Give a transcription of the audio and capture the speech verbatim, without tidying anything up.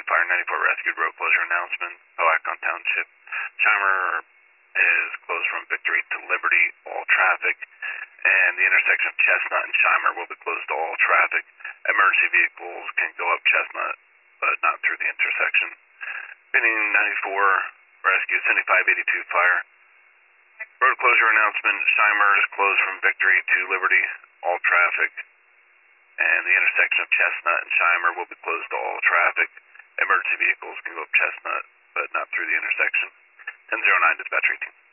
Fire ninety-four rescued road closure announcement. Powhatan Township. Shimer is closed from Victory to Liberty, all traffic. And the intersection of Chestnut and Shimer will be closed to all traffic. Emergency vehicles can go up Chestnut, but not through the intersection. Benning ninety-four rescue, seventy-five eighty-two Fire. Road closure announcement. Shimer is closed from Victory to Liberty, all traffic. And the intersection of Chestnut and Shimer will be closed to all traffic. Emergency vehicles can go up Chestnut, but not through the intersection. ten oh nine dispatch eighteen.